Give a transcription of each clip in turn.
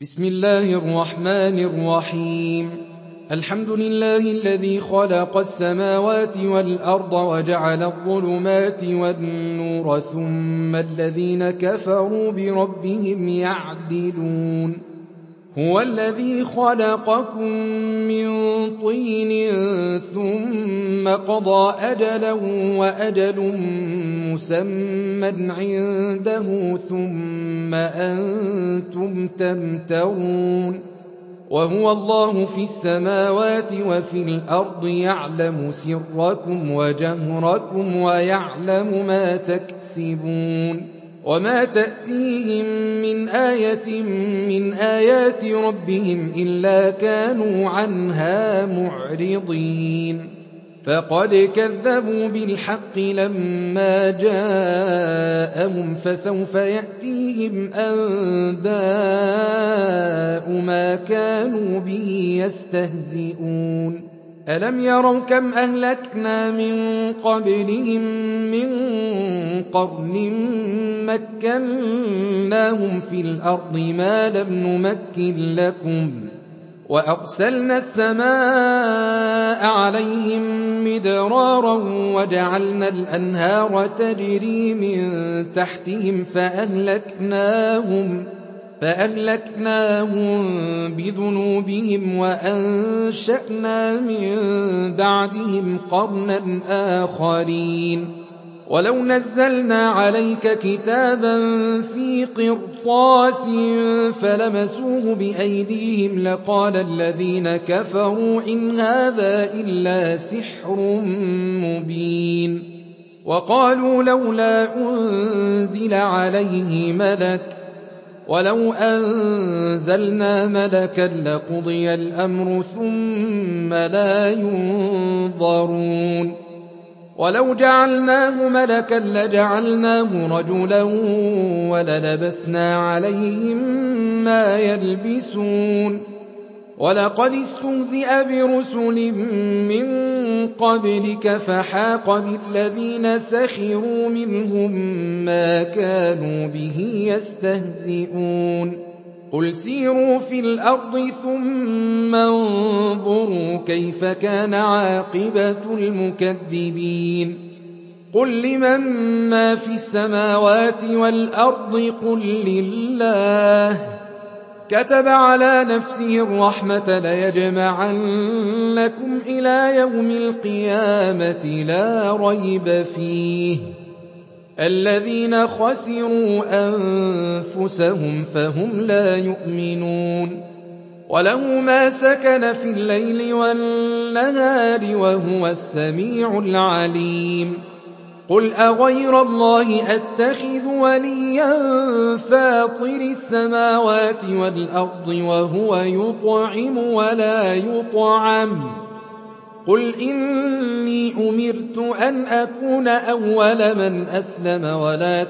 بسم الله الرحمن الرحيم. الحمد لله الذي خلق السماوات والأرض وجعل الظلمات والنور ثم الذين كفروا بربهم يعدلون. هو الذي خلقكم من طين ثم قضى أجلا وأجل مسمى عنده ثم أنتم تمترون. وهو الله في السماوات وفي الأرض يعلم سركم وجهركم ويعلم ما تكسبون. وما تأتيهم من آية من آيات ربهم إلا كانوا عنها معرضين. فقد كذبوا بالحق لما جاءهم فسوف يأتيهم أنباء ما كانوا به يستهزئون. ألم يروا كم أهلكنا من قبلهم من قرن مكناهم في الأرض ما لم نمكن لكم وأرسلنا السماء عليهم مدرارا وجعلنا الأنهار تجري من تحتهم فأهلكناهم بذنوبهم وأنشأنا من بعدهم قرنا آخرين. ولو نزلنا عليك كتابا في قرطاس فلمسوه بأيديهم لقال الذين كفروا إن هذا إلا سحر مبين. وقالوا لولا أنزل عليه ملك ولو أنزلنا ملكا لقضي الأمر ثم لا ينظرون. ولو جعلناه ملكا لجعلناه رجلا وللبسنا عليهم ما يلبسون. ولقد استهزئ برسل من قبلك فحاق بالذين سخروا منهم ما كانوا به يستهزئون. قل سيروا في الأرض ثم انظروا كيف كان عاقبة المكذبين. قل لمن ما في السماوات والأرض قل لله. كتب على نفسه الرحمة ليجمعنكم إلى يوم القيامة لا ريب فيه. الذين خسروا أنفسهم فهم لا يؤمنون. وله ما سكن في الليل والنهار وهو السميع العليم. قل أغير الله أتخذ وليا فاطر السماوات والأرض وهو يطعم ولا يطعم. قل إني أمرت أن أكون أول من أسلم ولا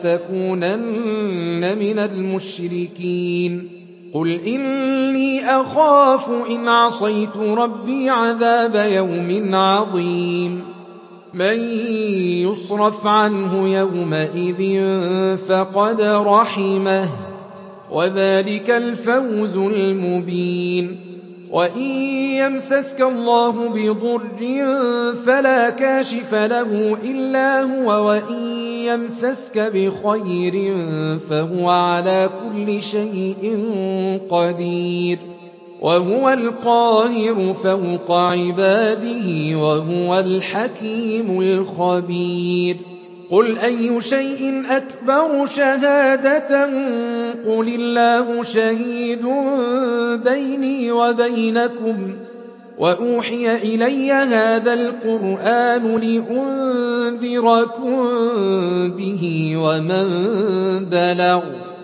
تكونن من المشركين. قل إني أخاف إن عصيت ربي عذاب يوم عظيم. من يصرف عنه يومئذ فقد رحمه وذلك الفوز المبين. وإن يمسسك الله بضر فلا كاشف له إلا هو وإن يمسسك بخير فهو على كل شيء قدير. وهو القاهر فوق عباده وهو الحكيم الخبير. قل أي شيء أكبر شهادة قل الله شهيد بيني وبينكم وأوحي إلي هذا القرآن لأنذركم به ومن بلغ.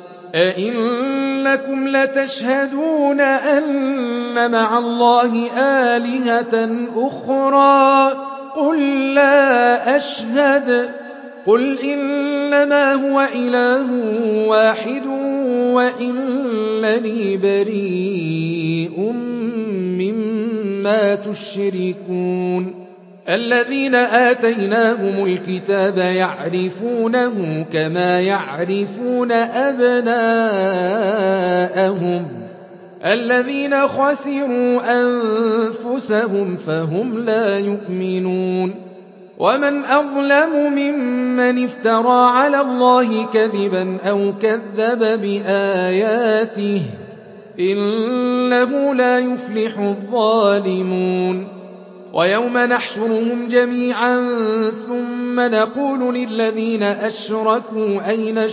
أئنكم لتشهدون أن مع الله آلهة أخرى قل لا أشهد. قل إنما هو إله واحد وإنني بريء مما تشركون. الذين آتيناهم الكتاب يعرفونه كما يعرفون أبناءهم الذين خسروا أنفسهم فهم لا يؤمنون ومن أظلم ممن افترى على الله كذبا أو كذب بآياته إنه لا يفلح الظالمون ويوم نحشرهم جميعا ثم نقول للذين أشركوا أين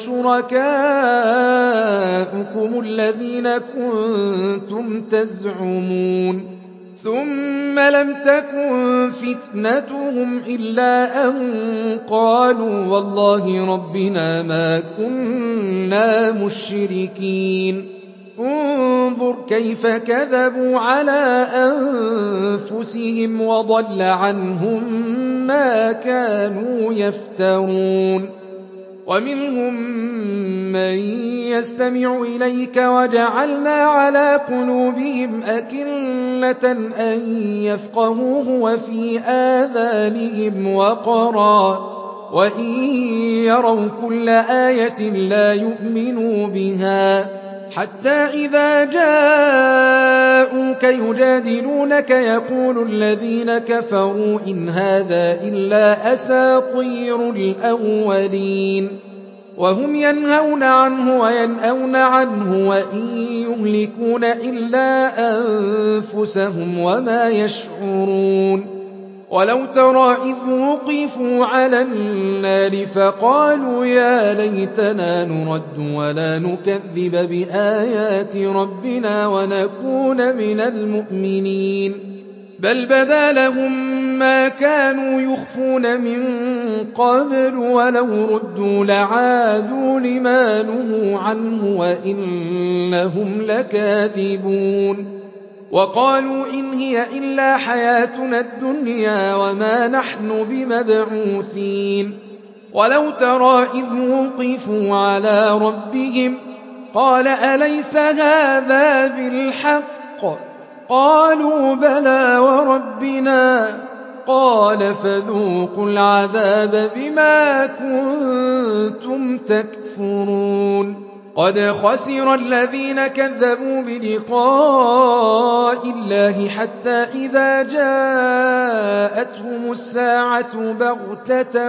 شركاؤكم الذين كنتم تزعمون ثم لم تكن فتنتهم إلا أن قالوا والله ربنا ما كنا مشركين انظر كيف كذبوا على أنفسهم وضل عنهم ما كانوا يفترون ومنهم من يستمع إليك وجعلنا على قلوبهم أكنة أن يفقهوه وفي آذانهم وقرا وإن يروا كل آية لا يؤمنوا بها حتى إذا جاءوك يجادلونك يقول الذين كفروا إن هذا إلا أساطير الأولين وهم ينهون عنه وينأون عنه وإن يهلكون إلا أنفسهم وما يشعرون ولو ترى إذ وقفوا على النار فقالوا يا ليتنا نرد ولا نكذب بآيات ربنا ونكون من المؤمنين بل بدا لهم ما كانوا يخفون من قبل ولو ردوا لعادوا لما نهوا عنه وإنهم لكاذبون وقالوا إن هي إلا حياتنا الدنيا وما نحن بمبعوثين ولو ترى إذ وقفوا على ربهم قال أليس هذا بالحق قالوا بلى وربنا قال فذوقوا العذاب بما كنتم تكفرون قد خسر الذين كذبوا بلقاء الله حتى إذا جاءتهم الساعة بغتة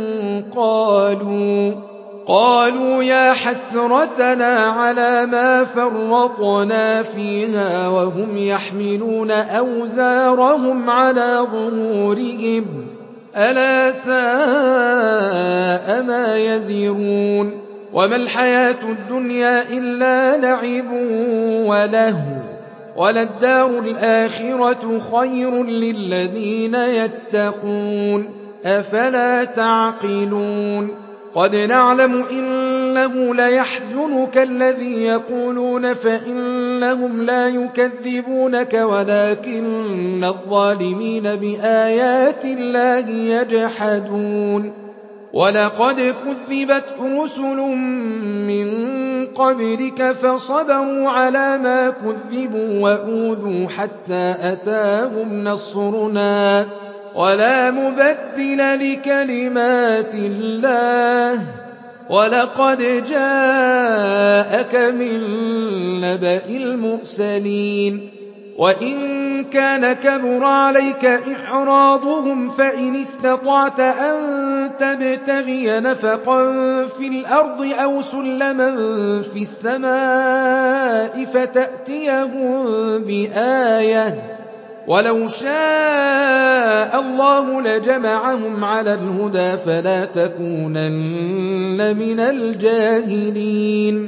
قالوا يا حسرتنا على ما فرطنا فيها وهم يحملون أوزارهم على ظهورهم ألا ساء ما يزرون وما الحياة الدنيا إلا لعب ولهو وللدار الآخرة خير للذين يتقون أفلا تعقلون قد نعلم إنه ليحزنك الذي يقولون فإنهم لا يكذبونك ولكن الظالمين بآيات الله يجحدون ولقد كذبت رسل من قبلك فصبروا على ما كذبوا وأوذوا حتى أتاهم نصرنا ولا مبدل لكلمات الله ولقد جاءك من نبأ المرسلين وإن كان كبر عليك إعراضهم فإن استطعت أن تبتغي نفقا في الأرض أو سلما في السماء فتأتيهم بآية ولو شاء الله لجمعهم على الهدى فلا تكونن من الجاهلين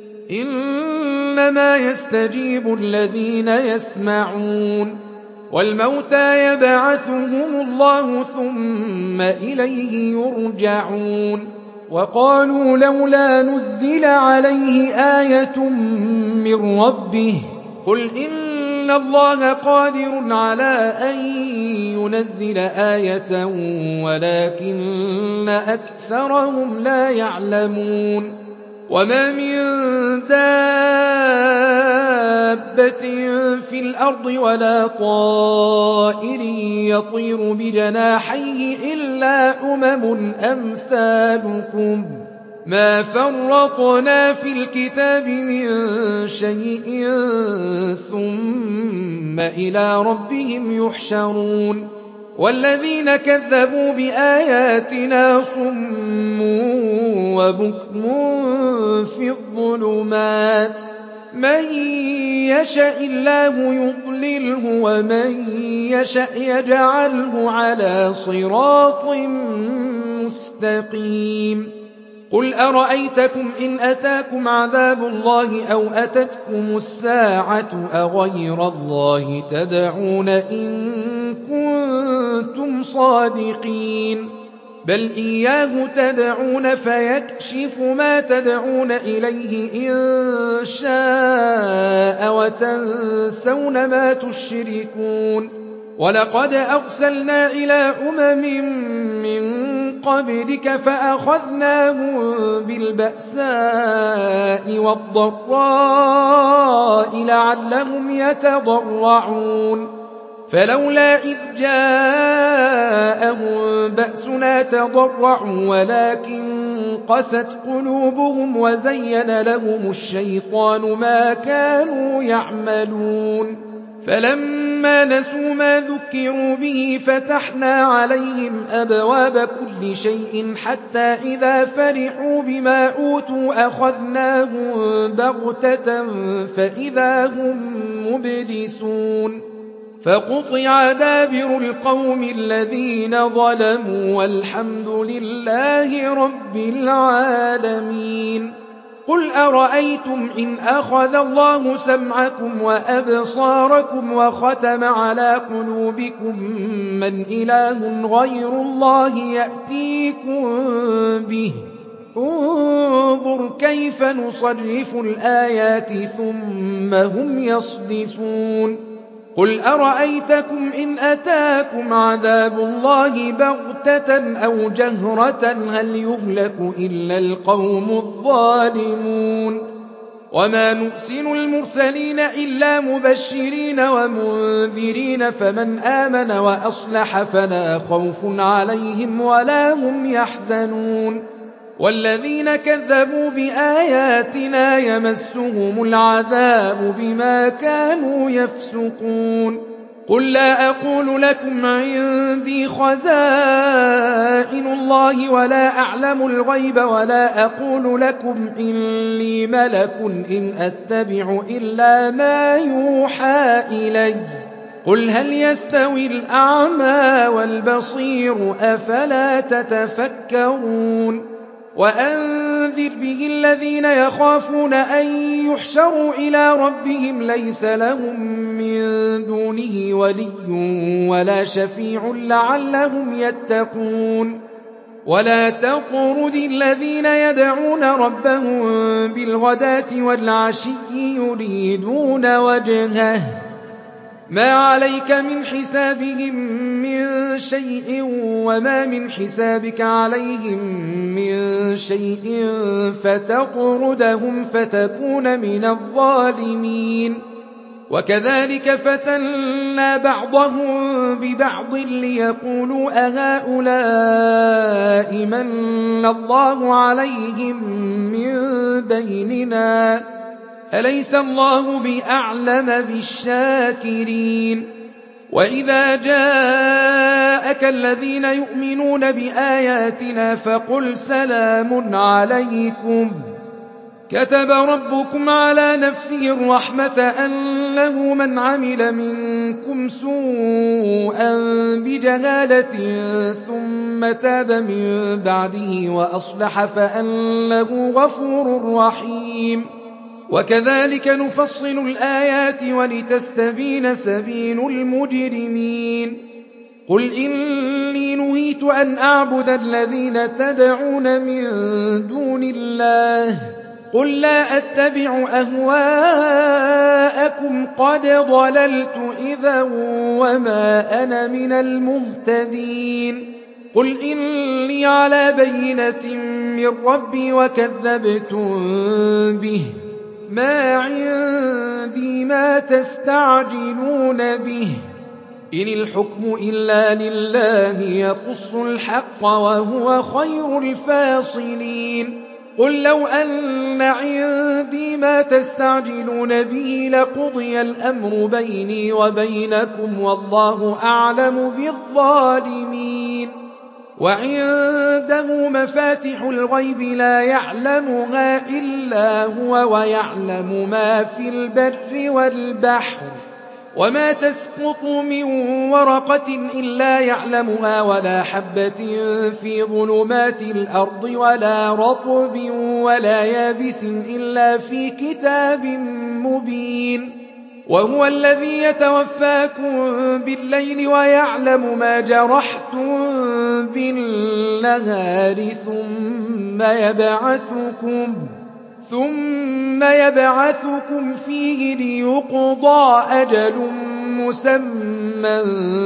إنما يستجيب الذين يسمعون والموتى يبعثهم الله ثم إليه يرجعون وقالوا لولا نزل عليه آية من ربه قل إن الله قادر على أن ينزل آية ولكن أكثرهم لا يعلمون وما من دابة في الأرض ولا طائر يطير بجناحيه إلا أمثالكم ما فرطنا في الكتاب من شيء إلى ربهم يحشرون والذين كذبوا بآياتنا صم وبكم في الظلمات من يشاء الله يضلله ومن يشاء يجعله على صراط مستقيم قل أرأيتكم إن أتاكم عذاب الله أو أتتكم الساعة أغير الله تدعون إن كنتم صادقين بل إياه تدعون فيكشف ما تدعون إليه إن شاء وتنسون ما تشركون ولقد أرسلنا إلى من قبلك فأخذناهم بالبأساء والضراء لعلهم يتضرعون فلولا إذ جاءهم بأسنا تضرعوا ولكن قست قلوبهم وزين لهم الشيطان ما كانوا يعملون فلما نسوا ما ذكروا به فتحنا عليهم أبواب كل شيء حتى إذا فرحوا بما أوتوا أخذناهم بغتة فإذا هم مبلسون فقطع دابر القوم الذين ظلموا والحمد لله رب العالمين قل أرأيتم إن أخذ الله سمعكم وأبصاركم وختم على قلوبكم من إله غير الله يأتيكم به انظر كيف نصرف الآيات ثم هم يصدفون قل أرأيتكم إن أتاكم عذاب الله بغتة أو جهرة هل يهلك إلا القوم الظالمون وما نرسل المرسلين إلا مبشرين ومنذرين فمن آمن وأصلح فلا خوف عليهم ولا هم يحزنون والذين كذبوا بآياتنا يمسهم العذاب بما كانوا يفسقون قل لا أقول لكم عندي خزائن الله ولا أعلم الغيب ولا أقول لكم إني ملك إن أتبع إلا ما يوحى إلي قل هل يستوي الأعمى والبصير أفلا تتفكرون وأنذر به الذين يخافون أن يحشروا إلى ربهم ليس لهم من دونه ولي ولا شفيع لعلهم يتقون ولا تطرد الذين يدعون ربهم بالغداة والعشي يريدون وجهه ما عليك من حسابهم من شيء وما من حسابك عليهم من شيء فتطردهم فتكون من الظالمين وكذلك فتنا بعضهم ببعض ليقولوا أهؤلاء من الله عليهم من بيننا أليس الله بأعلم بالشاكرين وإذا جاءك الذين يؤمنون بآياتنا فقل سلام عليكم كتب ربكم على نفسه الرحمة أنه من عمل منكم سوءا بجهالة ثم تاب من بعده وأصلح فأنه غفور رحيم وكذلك نفصل الآيات ولتستبين سبيل المجرمين قل إني نهيت أن أعبد الذين تدعون من دون الله قل لا أتبع أهواءكم قد ضللت إذا وما أنا من المهتدين قل إني على بينة من ربي وكذبتم به ما عندي ما تستعجلون به إن الحكم إلا لله يقص الحق وهو خير الفاصلين قل لو أن عندي ما تستعجلون به لقضي الأمر بيني وبينكم والله أعلم بالظالمين وعنده مفاتح الغيب لا يعلمها إلا هو ويعلم ما في البر والبحر وما تسقط من ورقة إلا يعلمها ولا حبة في ظلمات الأرض ولا رطب ولا يابس إلا في كتاب مبين وهو الذي يتوفاكم بالليل ويعلم ما جرحتم بالنهار ثم يبعثكم فيه ليقضى أجل مسمى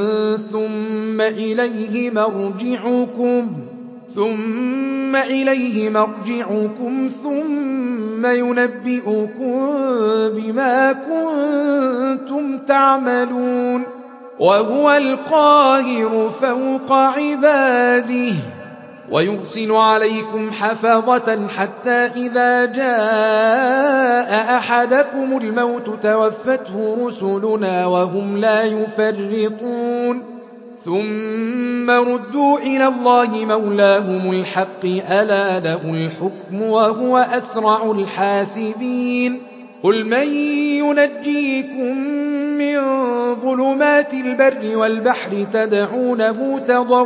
ثم إليه مرجعكم ثم ينبئكم بما كنتم تعملون وهو القاهر فوق عباده ويرسل عليكم حفظة حتى إذا جاء أحدكم الموت توفته رسلنا وهم لا يفرطون ثم ردوا إلى الله مولاهم الحق ألا له الحكم وهو أسرع الحاسبين قل من ينجيكم من ظلمات البر والبحر تدعونه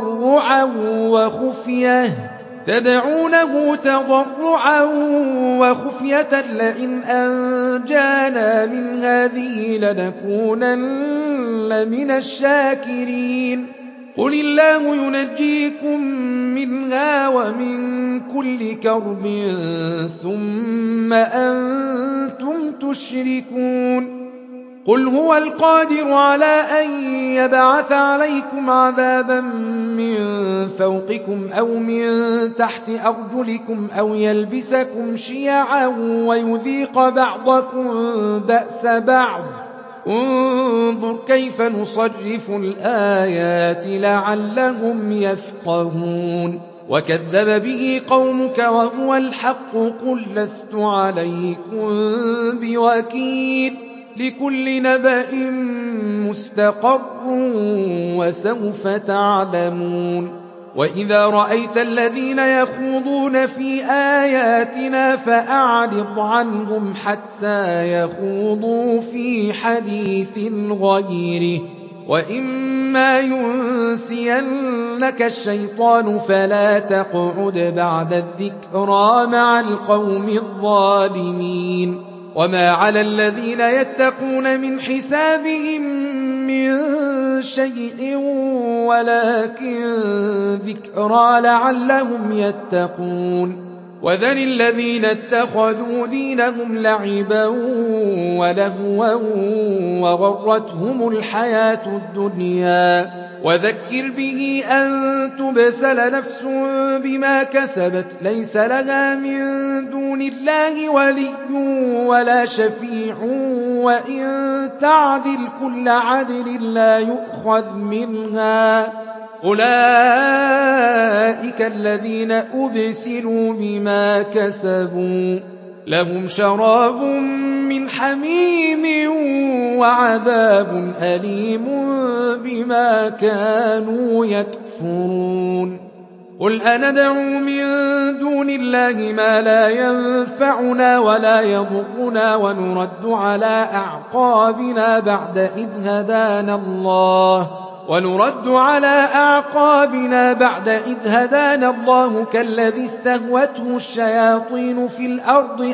تضرعا وخفية لئن أنجانا من هذه لنكونن من الشاكرين قل الله ينجيكم منها ومن كل كرب ثم أنتم تشركون قل هو القادر على أن يبعث عليكم عذابا من فوقكم أو من تحت أرجلكم أو يلبسكم شيعا ويذيق بعضكم بأس بعض انظر كيف نصرف الآيات لعلهم يفقهون وكذب به قومك وهو الحق قل لست عليكم بوكيل لكل نبأ مستقر وسوف تعلمون وإذا رأيت الذين يخوضون في آياتنا فأعرض عنهم حتى يخوضوا في حديث غيره وإما ينسينك الشيطان فلا تقعد بعد الذكرى مع القوم الظالمين وما على الذين يتقون من حسابهم من شيء ولكن ذكرى لعلهم يتقون وذر الذين اتخذوا دينهم لعبا ولهوا وغرتهم الحياة الدنيا وذكر به أن تبسل نفس بما كسبت ليس لها من دون الله ولي ولا شفيع وإن تعدل كل عدل لا يؤخذ منها أولئك الذين أبسلوا بما كسبوا لهم شراب من حميم وعذاب أليم بما كانوا يكفرون قل أندعو من دون الله ما لا ينفعنا ولا يضرنا ونرد على أعقابنا بعد إذ هدانا الله كالذي استهوته الشياطين في الأرض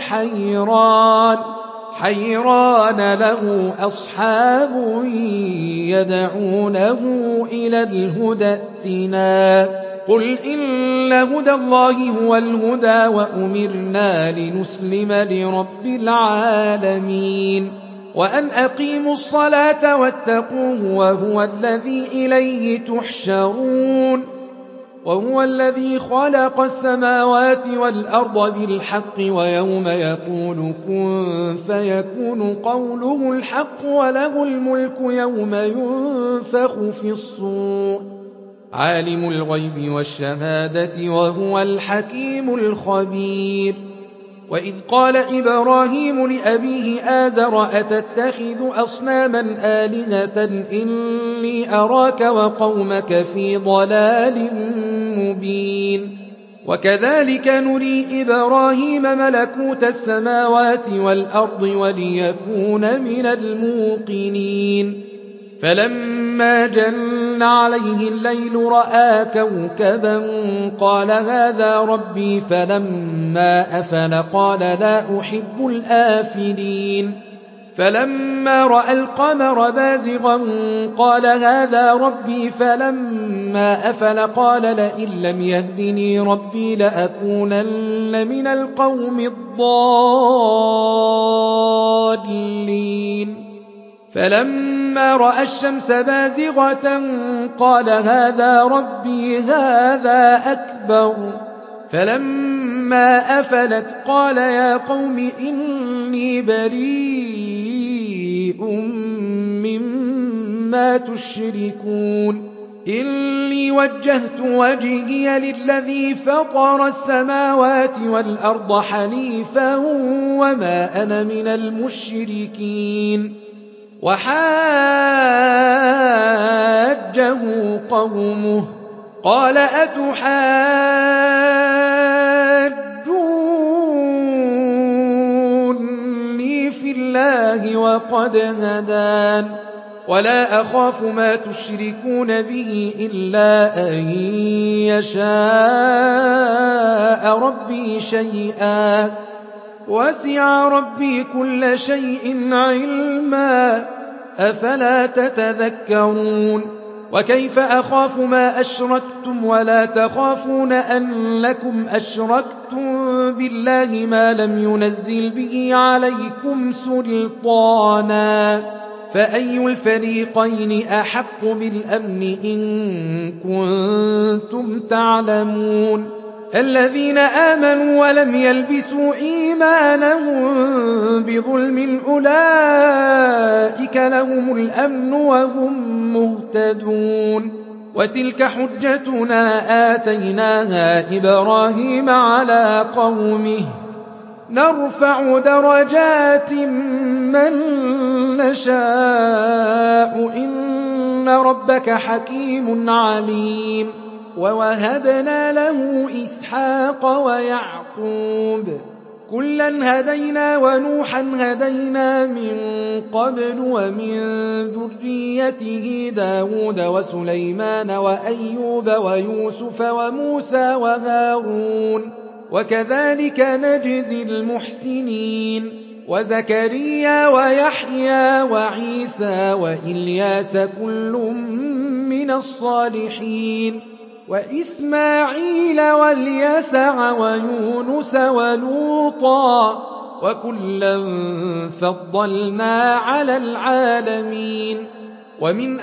حيران له أصحاب يدعونه إلى الهدى ائتنا قل إن هدى الله هو الهدى وأمرنا لنسلم لرب العالمين وأن أقيموا الصلاة واتقوه وهو الذي إليه تحشرون وهو الذي خلق السماوات والأرض بالحق ويوم يقول كن فيكون قوله الحق وله الملك يوم ينفخ في الصور عالم الغيب والشهادة وهو الحكيم الخبير. وإذ قال إبراهيم لأبيه آزر أتتخذ أصناما آلهة إني أراك وقومك في ضلال مبين. وكذلك نري إبراهيم ملكوت السماوات والأرض وليكون من الموقنين. فلما جن عليه الليل رأى كوكبا قال هذا ربي فلما أفل قال لا أحب الآفلين. فلما رأى القمر بازغا قال هذا ربي فلما أفل قال لئن لم يهدني ربي لأكونن من القوم الضالين. فلما رأى الشمس بازغة قال هذا ربي هذا أكبر. فلما أفلت قال يا قوم إني بريء مما تشركون إني وجهت وجهي للذي فطر السماوات والأرض حنيفا وما أنا من المشركين. وحاجه قومه قال أتحاجوني في الله وقد هدان ولا أخاف ما تشركون به إلا أن يشاء ربي شيئا وسع ربي كل شيء علما أفلا تتذكرون. وكيف أخاف ما أشركتم ولا تخافون أنكم أشركتم بالله ما لم ينزل به عليكم سلطانا فأي الفريقين أحق بالأمن إن كنتم تعلمون. الذين آمنوا ولم يلبسوا إيمانهم بظلم أولئك لهم الأمن وهم مهتدون. وتلك حجتنا آتيناها إبراهيم على قومه نرفع درجات من نشاء إن ربك حكيم عليم. ووهبنا له إسحاق ويعقوب كلا هدينا ونوحا هدينا من قبل ومن ذريته داود وسليمان وأيوب ويوسف وموسى وهارون وكذلك نجزي المحسنين. وزكريا ويحيى وعيسى وإلياس كل من الصالحين وإسماعيل واليسع ويونس ولوطا وكلا فضلنا على العالمين. ومن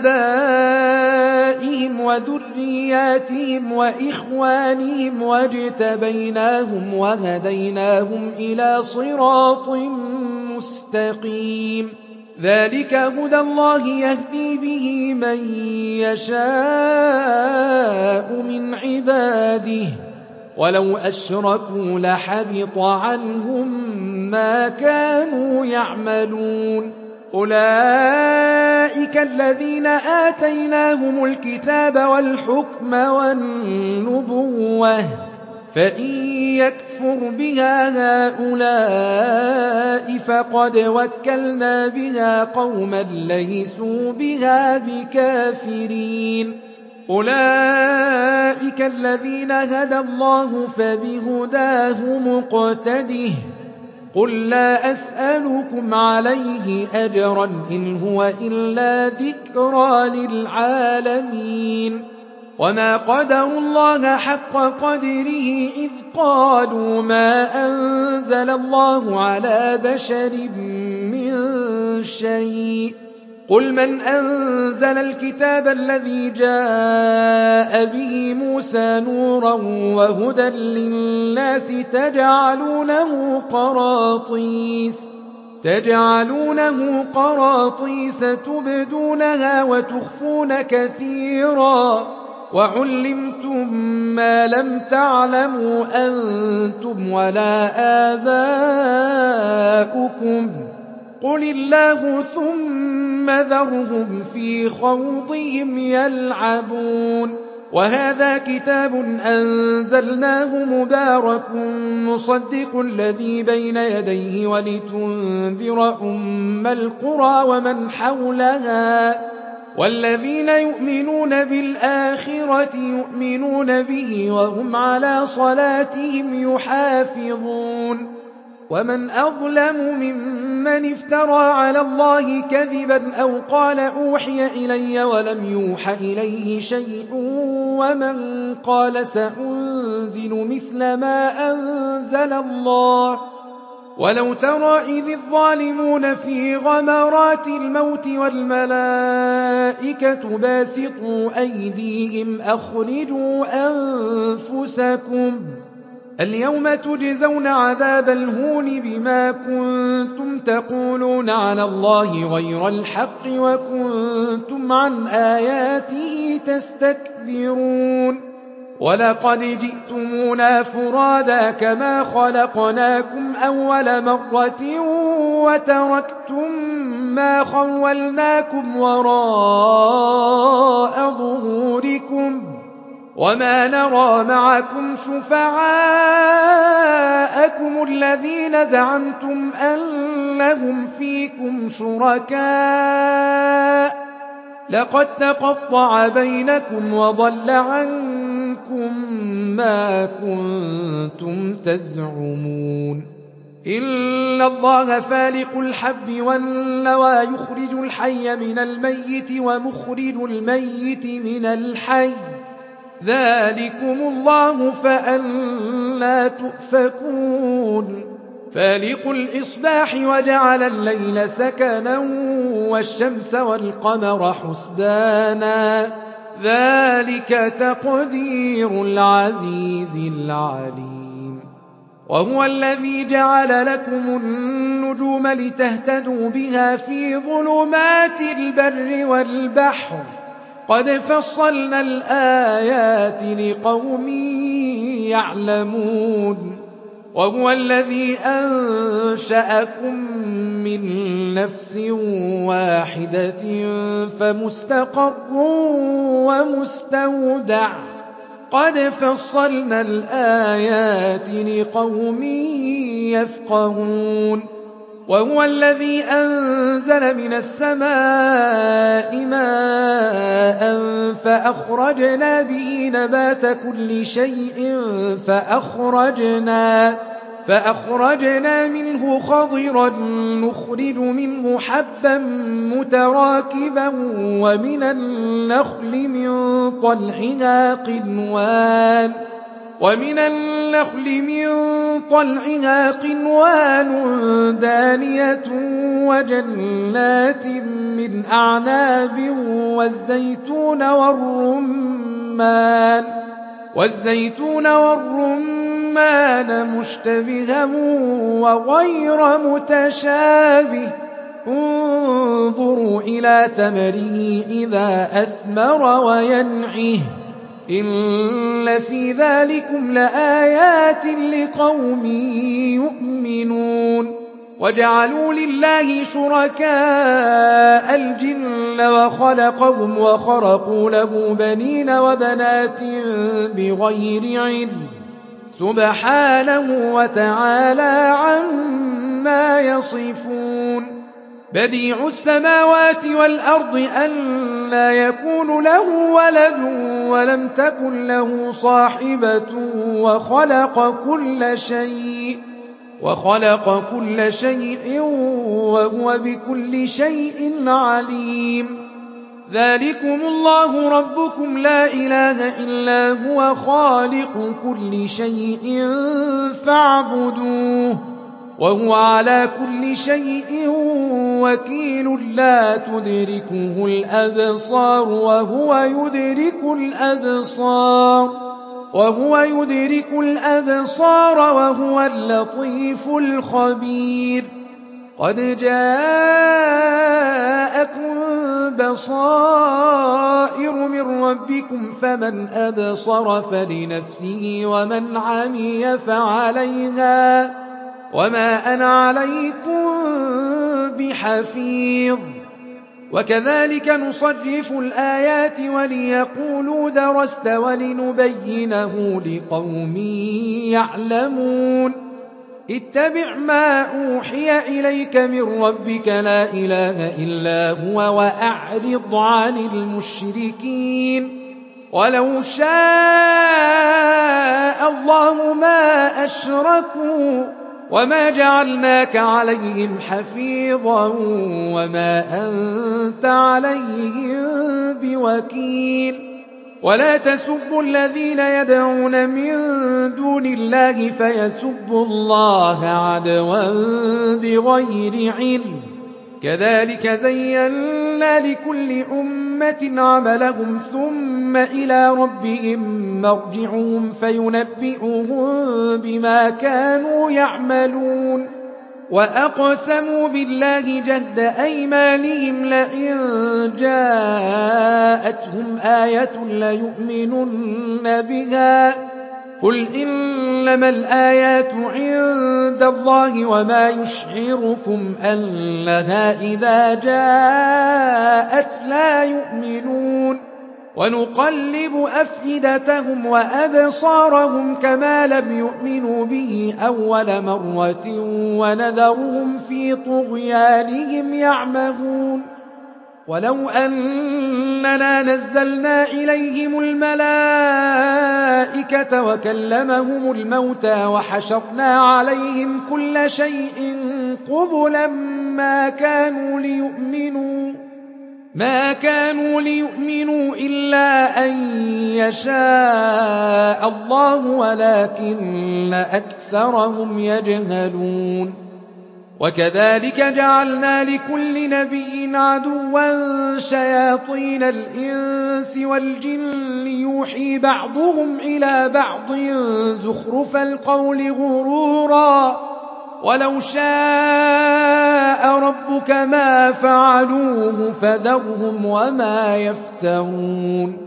آبائهم وذرياتهم وإخوانهم واجتبيناهم وهديناهم إلى صراط مستقيم. ذلك هدى الله يهدي به من يشاء من عباده ولو أشركوا لحبط عنهم ما كانوا يعملون. أولئك الذين آتيناهم الكتاب والحكم والنبوة فإن يكفر بها هؤلاء فقد وكلنا بها قوما ليسوا بها بكافرين. أولئك الذين هدى الله فبهداه مقتده قل لا أسألكم عليه أجرا إن هو إلا ذكرى للعالمين. وما قدروا الله حق قدره إذ قالوا ما أنزل الله على بشر من شيء قل من أنزل الكتاب الذي جاء به موسى نورا وهدى للناس تجعلونه قراطيس تبدونها وتخفون كثيرا وعلمتم ما لم تعلموا أنتم ولا آباؤكم قل الله ثم ذرهم في خوضهم يلعبون وهذا كتاب أنزلناه مبارك مصدق الذي بين يديه ولتنذر أم القرى ومن حولها والذين يؤمنون بالآخرة يؤمنون به وهم على صلاتهم يحافظون ومن أظلم ممن افترى على الله كذبا أو قال أوحي إلي ولم يوح إليه شيء ومن قال سأنزل مثل ما أنزل الله ولو ترى إذ الظالمون في غمرات الموت والملائكة باسطوا أيديهم أخرجوا أنفسكم اليوم تجزون عذاب الهون بما كنتم تقولون على الله غير الحق وكنتم عن آياته تستكبرون ولقد جئتمونا فرادا كما خلقناكم أول مرة وتركتم ما خولناكم وراء ظهوركم وما نرى معكم شفعاءكم الذين زعمتم أنهم فيكم شركاء لقد تقطع بينكم وضل عنكم ما كنتم تزعمون إن الله فالق الحب والنوى يخرج الحي من الميت ومخرج الميت من الحي ذلكم الله فأنى تؤفكون فالق الإصباح وجعل الليل سكنا والشمس والقمر حسبانا ذلك تقدير العزيز العليم وهو الذي جعل لكم النجوم لتهتدوا بها في ظلمات البر والبحر قد فصلنا الآيات لقوم يعلمون وهو الذي أنشأكم من نفس واحدة فمستقر ومستودع قد فصلنا الآيات لقوم يفقهون وهو الذي أنزل من السماء ماء فأخرجنا به نبات كل شيء فأخرجنا منه خضرا نخرج منه حبا متراكبا ومن النخل من طلعها قنوان دانية وجنات من أعناب والزيتون والرمان مشتبها وغير متشابه انظروا إلى ثمره إذا أثمر وينعه إن في ذلكم لآيات لقوم يؤمنون وجعلوا لله شركاء الجن وخلقهم وخرقوا له بنين وبنات بغير علم سبحانه وتعالى عما يصفون بديع السماوات والأرض أنى يكون له ولد ولم تكن له صاحبة وخلق كل شيء وهو بكل شيء عليم ذلكم الله ربكم لا إله إلا هو خالق كل شيء فاعبدوه وهو على كل شيء وكيل لا تدركه الأبصار وهو يدرك الأبصار وهو اللطيف الخبير قد جاءكم بصائر بصائر من ربكم فمن أبصر فلنفسه ومن عمي فعليها وما أنا عليكم بحفيظ وكذلك نصرف الآيات وليقولوا درست ولنبينه لقوم يعلمون اتبع ما أوحي إليك من ربك لا إله إلا هو وأعرض عن المشركين ولو شاء الله ما أشركوا وما جعلناك عليهم حفيظا وما أنت عليهم بوكيل ولا تسبوا الذين يدعون من دون الله فيسبوا الله عدوا بغير علم كذلك زينا لكل أمة عملهم ثم إلى ربهم مرجعهم فينبئهم بما كانوا يعملون وأقسموا بالله جهد أيمانهم لئن جاءتهم آية ليؤمنن بها قل إنما الآيات عند الله وما يشعركم أنها إذا جاءت لا يؤمنون ونقلب أفئدتهم وأبصارهم كما لم يؤمنوا به أول مرة ونذرهم في طغيانهم يعمهون ولو أننا نزلنا إليهم الملائكة وكلمهم الموتى وحشرنا عليهم كل شيء قبلا ما كانوا ليؤمنوا إلا أن يشاء الله ولكن أكثرهم يجهلون وكذلك جعلنا لكل نبي عدوا شياطين الإنس والجن يوحي بعضهم إلى بعض زخرف القول غرورا ولو شاء ربك ما فعلوه فذرهم وما يفترون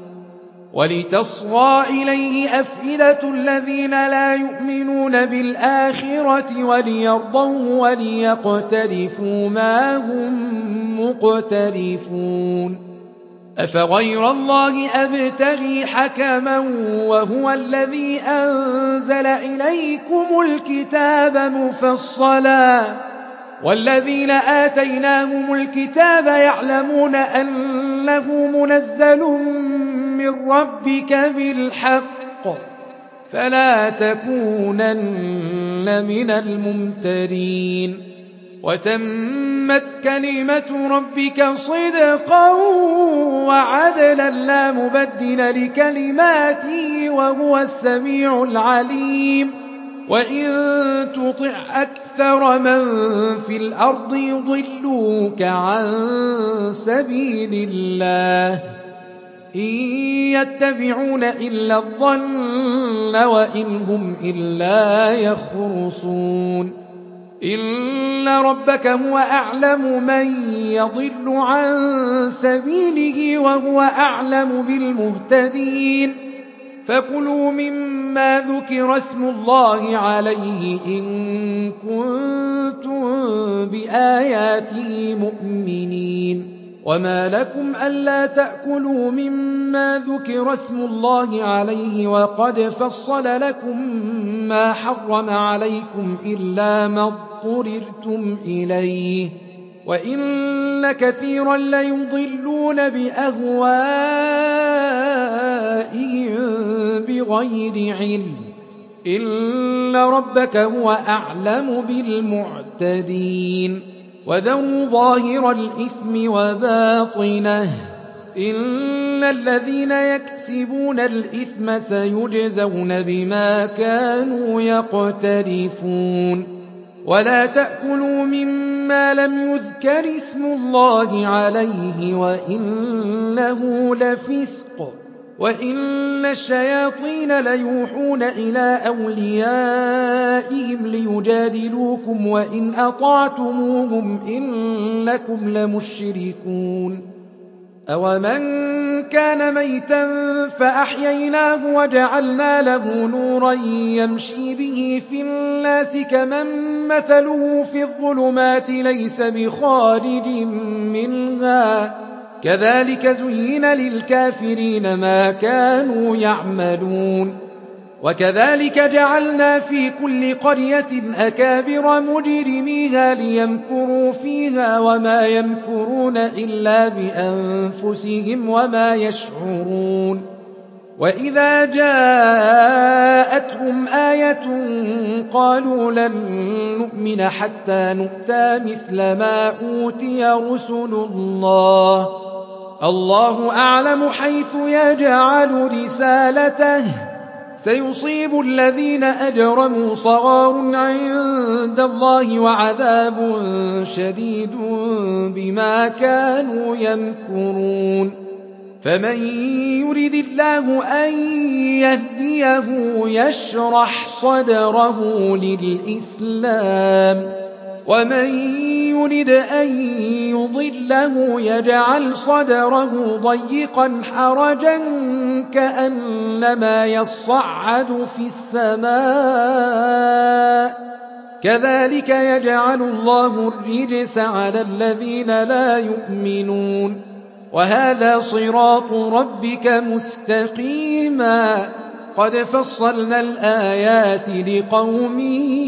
ولتصغى إليه أفئدة الذين لا يؤمنون بالآخرة وليرضوه وليقترفوا ما هم مقترفون أفغير الله أبتغي حكما وهو الذي أنزل إليكم الكتاب مفصلا والذين آتيناهم الكتاب يعلمون أنه منزل من ربك بالحق فلا تكونن من الممترين وتمت كلمة ربك صدقا وعدلا لا مبدل لكلماته وهو السميع العليم وإن تطع أكثر من في الأرض يضلوك عن سبيل الله إن يتبعون إلا الظن وإن هم إلا يخرصون إن ربك هو أعلم من يضل عن سبيله وهو أعلم بالمهتدين فكلوا مما ذكر اسم الله عليه إن كنتم بآياته مؤمنين وما لكم ألا تأكلوا مما ذكر اسم الله عليه وقد فصل لكم ما حرم عليكم إلا ما اضطررتم إليه وإن كثيرا ليضلون بأهوائهم بغير علم إن ربك هو أعلم بالمعتدين وذروا ظاهر الإثم وباطنه إن الذين يكسبون الإثم سيجزون بما كانوا يقترفون ولا تأكلوا مما لم يذكر اسم الله عليه وإنه لفسق وإن الشياطين ليوحون إلى أوليائهم ليجادلوكم وإن أطعتموهم إنكم لمشركون أَوَمَنْ كَانَ مَيْتًا فَأَحْيَيْنَاهُ وَجَعَلْنَا لَهُ نُورًا يَمْشِي بِهِ فِي النَّاسِ كَمَن مَّثَلُهُ فِي الظُّلُمَاتِ لَيْسَ بِخَارِجٍ مِّنْهَا كَذَلِكَ زُيِّنَ لِلْكَافِرِينَ مَا كَانُوا يَعْمَلُونَ وَكَذَلِكَ جَعَلْنَا فِي كُلِّ قَرْيَةٍ أَكَابِرَ مُجْرِمِيهَا لِيَمْكُرُوا فِيهَا وَمَا يَمْكُرُونَ إِلَّا بِأَنفُسِهِمْ وَمَا يَشْعُرُونَ وَإِذَا جَاءَتْهُمْ آيَةٌ قَالُوا لَن نُّؤْمِنَ حَتَّىٰ نُؤْتَىٰ مِثْلَ مَا أُوتِيَ رُسُلُ اللَّهِ الله أعلم حيث يجعل رسالته سيصيب الذين أجرموا صغار عند الله وعذاب شديد بما كانوا يمكرون فمن يرد الله أن يهديه يشرح صدره للإسلام ومن يرد أن يضله يجعل صدره ضيقا حرجا كأنما يصعد في السماء كذلك يجعل الله الرجس على الذين لا يؤمنون وهذا صراط ربك مستقيما قد فصلنا الآيات لقوم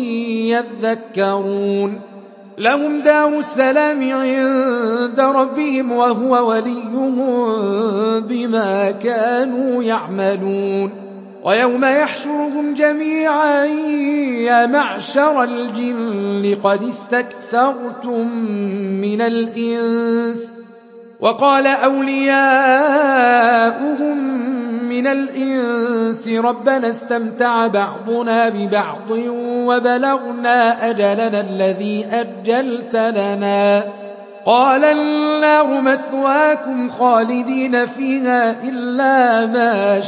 يذكرون لهم دار السلام عند ربهم وهو وليهم بما كانوا يعملون ويوم يحشرهم جميعا يا معشر الجن قد استكثرتم من الإنس وقال أولياؤهم من الإنس ربنا استمتع بعضنا ببعض وبلغنا أجلنا الذي أجلت لنا قال النار مثواكم خالدين فيها إلا ما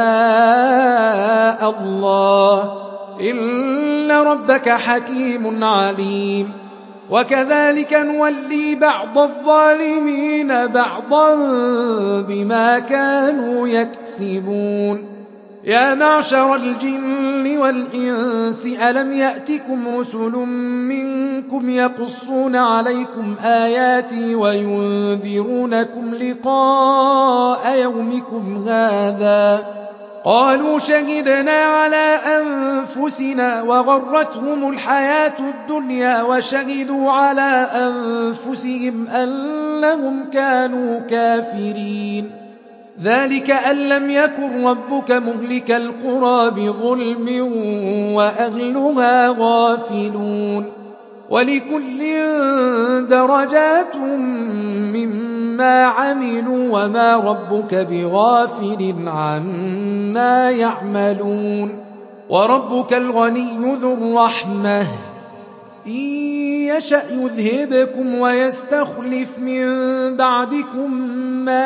شاء الله إن ربك حكيم عليم وكذلك نولي بعض الظالمين بعضا بما كانوا يكسبون يا معشر الجن والإنس ألم يأتكم رسل منكم يقصون عليكم آياتي وينذرونكم لقاء يومكم هذا قالوا شهدنا على أنفسنا وغرتهم الحياة الدنيا وشهدوا على أنفسهم أنهم كانوا كافرين ذلك أن لم يكن ربك مهلك القرى بظلم وأهلها غافلون ولكل درجات مما عملوا وما ربك بغافل عما يعملون وربك الغني ذو الرحمة إن يشأ يذهبكم ويستخلف من بعدكم ما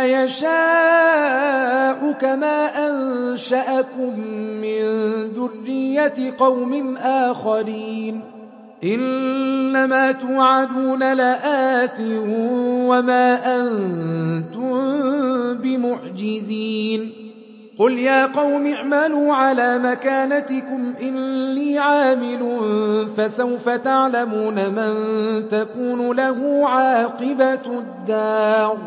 يشاء كما أنشأكم من ذرية قوم آخرين إنما توعدون لآت وما أنتم بمعجزين قل يا قوم اعملوا على مكانتكم إني عامل فسوف تعلمون من تكون له عاقبة الدار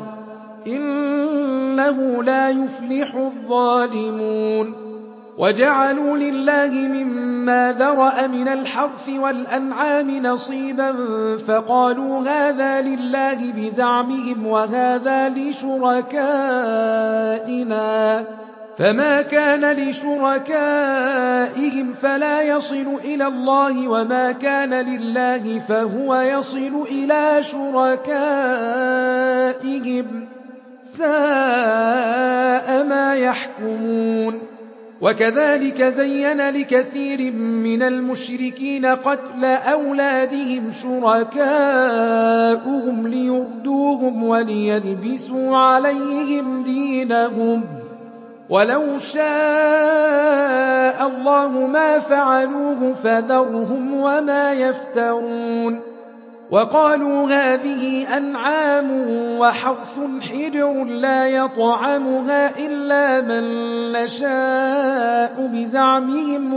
إنه لا يفلح الظالمون وجعلوا لله مما ذرأ من الحرث والأنعام نصيبا فقالوا هذا لله بزعمهم وهذا لشركائنا فما كان لشركائهم فلا يصل إلى الله وما كان لله فهو يصل إلى شركائهم ساء ما يحكمون وكذلك زين لكثير من المشركين قتل أولادهم شركاؤهم ليردوهم وليلبسوا عليهم دينهم ولو شاء الله ما فعلوه فذرهم وما يفترون وقالوا هذه أنعام وحرث حجر لا يطعمها إلا من نشاء بزعمهم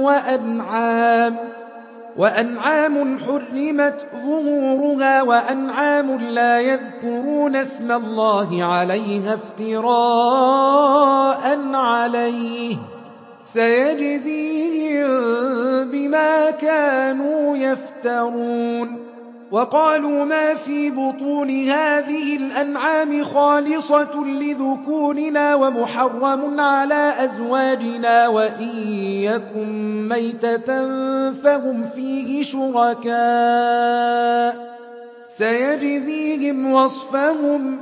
وأنعام حرمت ظهورها وأنعام لا يذكرون اسم الله عليها افتراء عليه سيجزيهم بما كانوا يفترون. وقالوا ما في بطون هذه الأنعام خالصة لذكورنا ومحرم على أزواجنا وإن يكن ميتة فهم فيه شركاء سيجزيهم وصفهم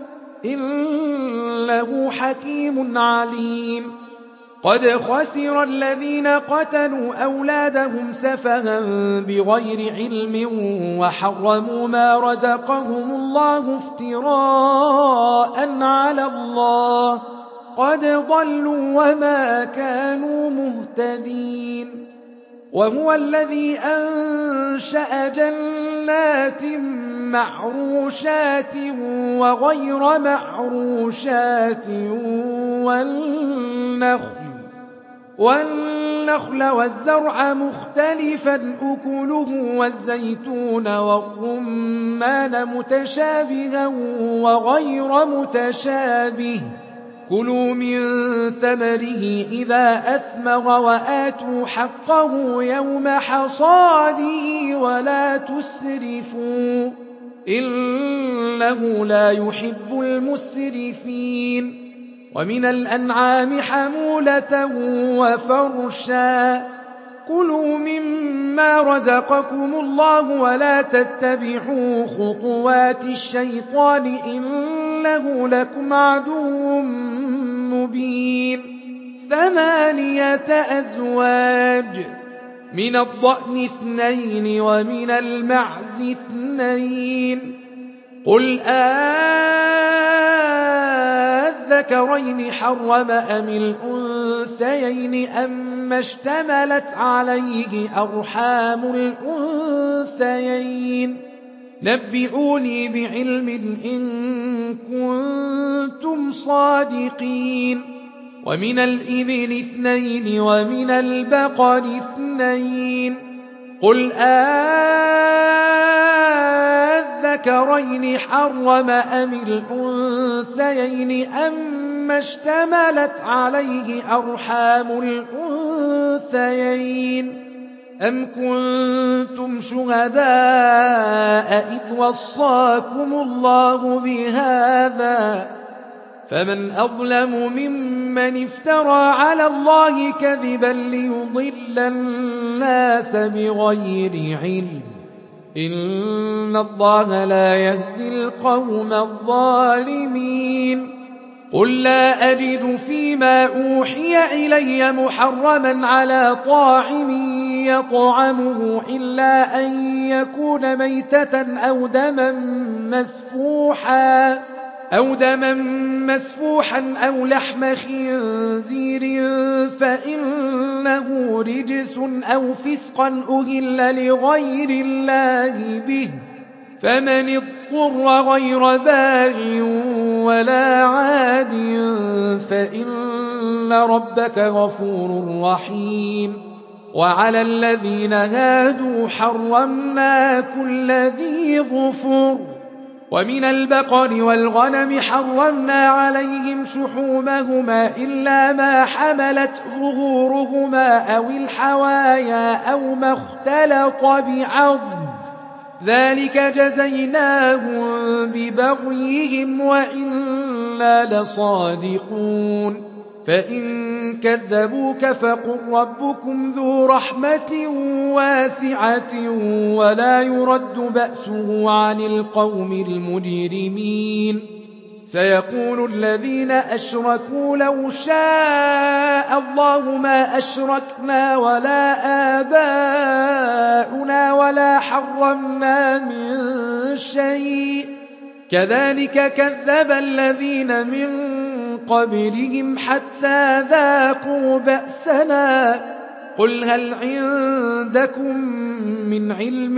إنه حكيم عليم. قد خسر الذين قتلوا أولادهم سفها بغير علم وحرموا ما رزقهم الله افتراء على الله قد ضلوا وما كانوا مهتدين. وهو الذي أنشأ جنات معروشات وغير معروشات والنخل والزرع مختلفا أكله والزيتون والرمان متشابها وغير متشابه كلوا من ثمره إذا أثمر وآتوا حقه يوم حصاده ولا تسرفوا إنه لا يحب المسرفين. ومن الأنعام حمولة وفرشا كلوا مما رزقكم الله ولا تتبعوا خطوات الشيطان إنه لكم عدو مبين. 8 أزواج من الضأن 2 ومن المعز 2 قل الذكرين حرم أم الأنثيين أما اشتملت عليه أرحام الأنثيين نبئوني بعلم إن كنتم صادقين. ومن الإبل 2 ومن البقر 2 قل الذكرين حرم أم الأنثيين أما اشتملت عليه أرحام الأنثيين أم كنتم شهداء إذ وصاكم الله بهذا فمن أظلم ممن افترى على الله كذبا ليضل الناس بغير علم إن الله لا يهدي القوم الظالمين. قل لا أجد فيما أوحي إلي محرما على طاعم يطعمه إلا أن يكون ميتة أو دما مسفوحا أو لحم خنزير فإنه رجس أو فسقا أهل لغير الله به فمن اضطر غير باغ ولا عاد فإن ربك غفور رحيم. وعلى الذين هادوا حرمنا كل ذي ظفر ومن البقر والغنم حرمنا عليهم شحومهما إلا ما حملت ظهورهما أو الحوايا أو ما اختلط بعظم ذلك جزيناهم ببغيهم وإنا لصادقون. فإن كذبوك فقل ربكم ذو رحمة واسعة ولا يرد بأسه عن القوم المجرمين. سيقول الذين أشركوا لو شاء الله ما أشركنا ولا آباؤنا ولا حرمنا من شيء كذلك كذب الذين من قبلهم حتى ذاقوا بأسنا قل هل عندكم من علم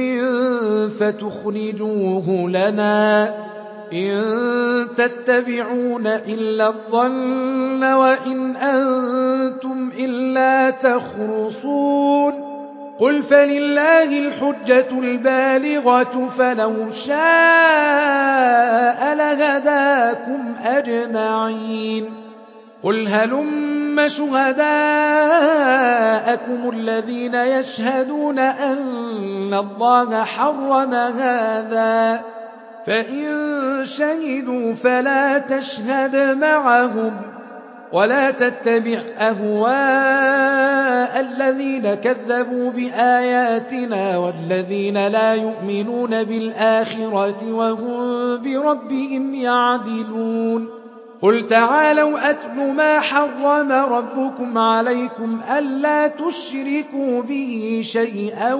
فتخرجوه لنا إن تتبعون إلا الظن وإن أنتم إلا تخرصون قل فلله الحجة البالغة فلو شاء لهداكم أجمعين قل هلم شهداءكم الذين يشهدون أن الله حرم هذا فإن شهدوا فلا تشهد معهم ولا تتبع أهواء الذين كذبوا بآياتنا والذين لا يؤمنون بالآخرة وهم بربهم يعدلون قل تعالوا أتل ما حرم ربكم عليكم ألا تشركوا به شيئا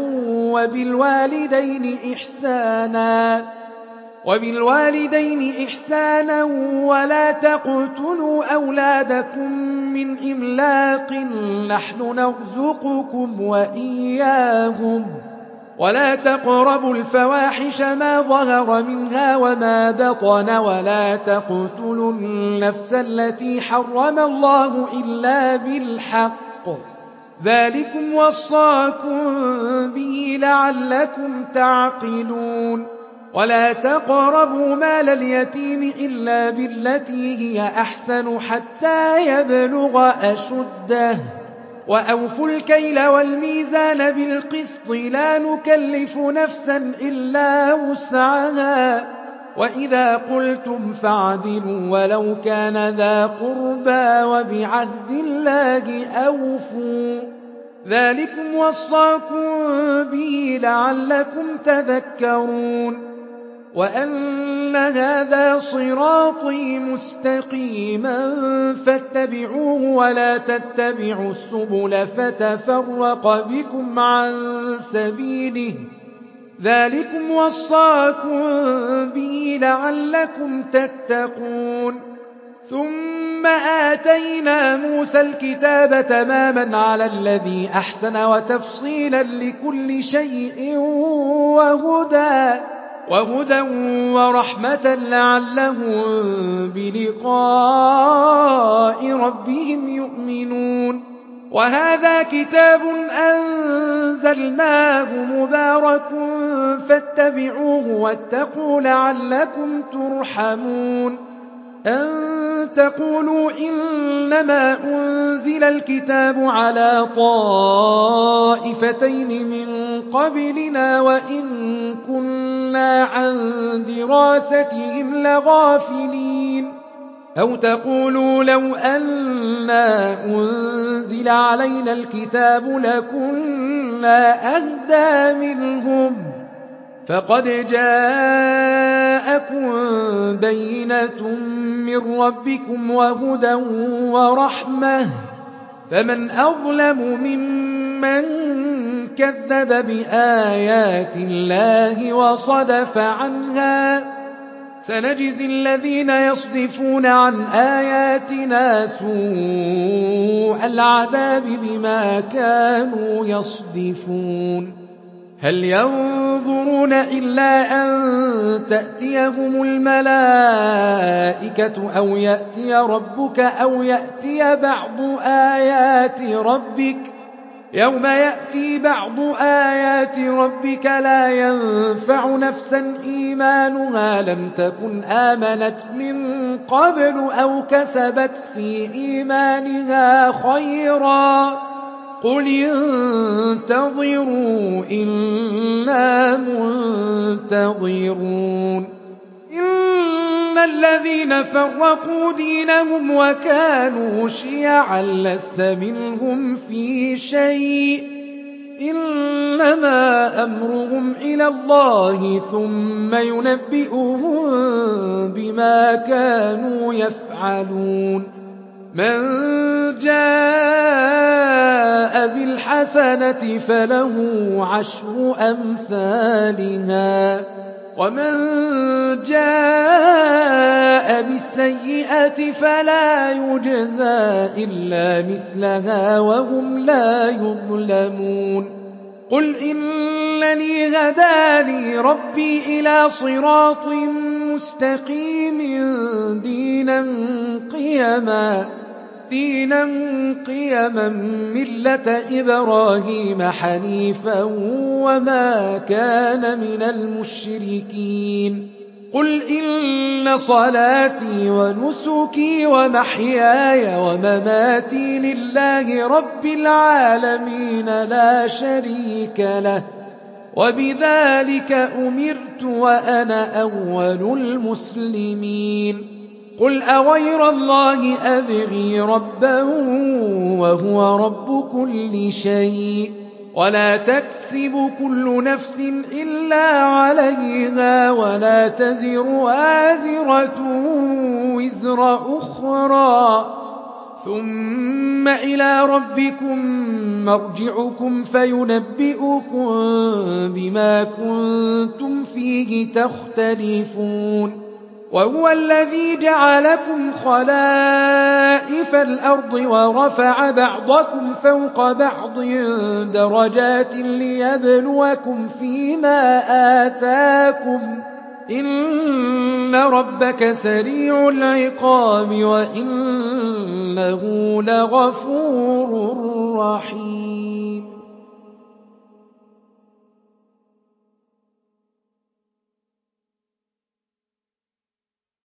وبالوالدين إحسانا ولا تقتلوا أولادكم من إملاق نحن نرزقكم وإياهم ولا تقربوا الفواحش ما ظهر منها وما بطن ولا تقتلوا النفس التي حرم الله إلا بالحق ذلكم وصاكم به لعلكم تعقلون ولا تقربوا مال اليتيم إلا بالتي هي أحسن حتى يبلغ أشده وأوفوا الكيل والميزان بالقسط لا نكلف نفسا إلا وسعها وإذا قلتم فاعدلوا ولو كان ذا قربى وبعهد الله أوفوا ذلكم وصاكم به لعلكم تذكرون وأن هذا صراطي مستقيما فاتبعوه ولا تتبعوا السبل فتفرق بكم عن سبيله ذلكم وصاكم به لعلكم تتقون ثم آتينا موسى الكتاب تماما على الذي أحسن وتفصيلا لكل شيء وهدى ورحمة لعلهم بلقاء ربهم يؤمنون وهذا كتاب أنزلناه مبارك فاتبعوه واتقوا لعلكم ترحمون أن تقولوا إنما أنزل الكتاب على طائفتين من قبلنا وإن كنا عن دراستهم لغافلين أو تقولوا لو أنا أنزل علينا الكتاب لكنا أهدى منهم فقد جاءكم بينة من ربكم وهدى ورحمة فمن أظلم ممن كذب بآيات الله وصدف عنها سنجزي الذين يصدفون عن آياتنا سوء العذاب بما كانوا يصدفون هل ينظرون إلا أن تأتيهم الملائكة أو يأتي ربك أو يأتي بعض آيات ربك يوم يأتي بعض آيات ربك لا ينفع نفسا إيمانها لم تكن آمنت من قبل أو كسبت في إيمانها خيرا قل انتظروا إنا منتظرون إن الذين فرقوا دينهم وكانوا شيعا لست منهم في شيء إنما أمرهم إلى الله ثم ينبئهم بما كانوا يفعلون من جاء بالحسنة فله 10 أمثالها ومن جاء بالسيئة فلا يجزى إلا مثلها وهم لا يظلمون قل إنني هداني ربي إلى صراط مستقيم دينا قيما ملة إبراهيم حنيفا وما كان من المشركين قل إن صلاتي ونسكي ومحياي ومماتي لله رب العالمين لا شريك له وبذلك أمرت وأنا أول المسلمين قل أغير الله أبغي ربا وهو رب كل شيء ولا تكسب كل نفس إلا عليها ولا تزر وازرة وزر أخرى ثم إلى ربكم مرجعكم فينبئكم بما كنتم فيه تختلفون وهو الذي جعلكم خلائف الأرض ورفع بعضكم فوق بعض درجات ليبلوكم فيما آتاكم إن ربك سريع العقاب وإنه لغفور رحيم